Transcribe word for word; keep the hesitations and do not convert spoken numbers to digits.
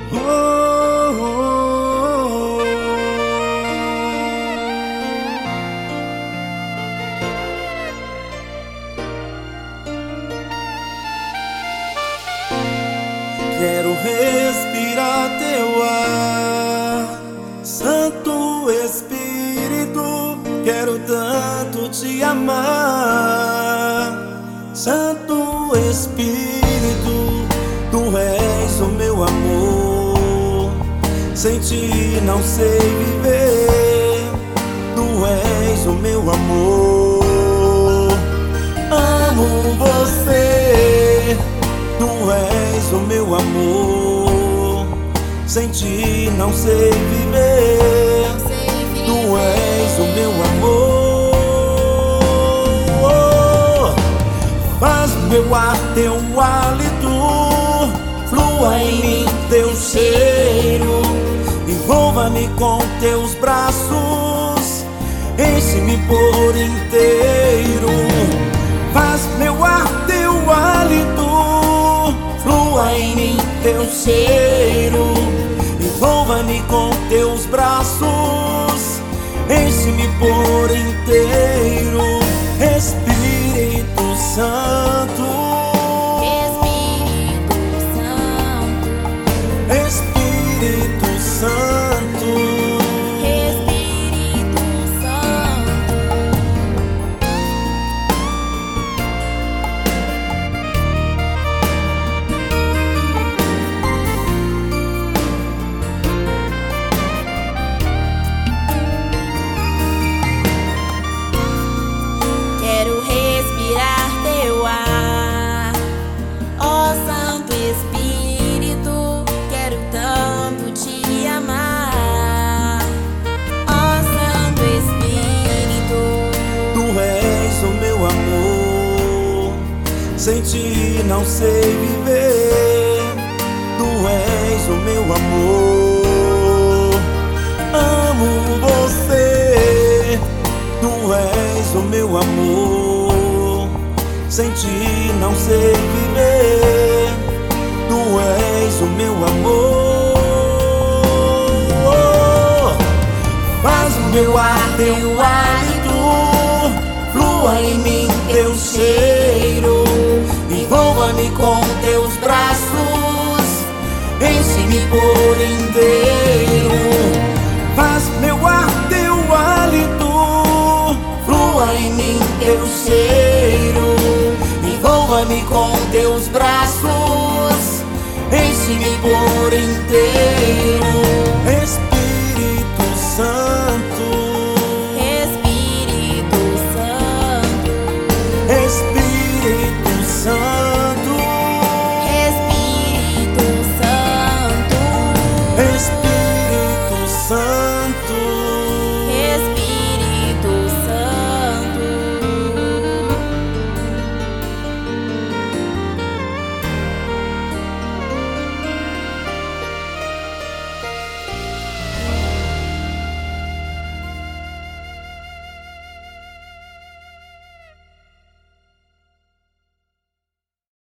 Oh, oh, oh. Quero respirar teu ar, Santo Espírito, quero tanto te amar. Santo Espírito, tu és o meu amor, sem ti não sei viver. Tu és o meu amor, amo você. Tu és o meu amor, sem ti não sei viver. Tu és o meu amor. Faz meu ar teu hálito, flua em mim teu cheiro, envolva-me com teus braços, enche-me por inteiro. Faz meu ar teu hálito, flua em mim teu cheiro, envolva-me com teus braços, enche-me por inteiro. Espírito Santo, Espírito Santo, Espírito Santo. Quero respirar teu ar, ó Santo Espírito, quero tanto te amar. Ó Santo Espírito, tu és o meu amor, sem ti não sei viver. Tu és o meu amor, amo você. Tu és o meu amor, sem ti não sei viver. Tu és o meu amor. Faz o meu ar teu hálito, flua em mim teu cheiro, envolva-me com teus braços, enche-me por inteiro. Faz meu ar teu hálito, flua em mim teu cheiro, envolva-me com teus braços, enche-me por inteiro. Espírito Santo, Espírito Santo. Espírito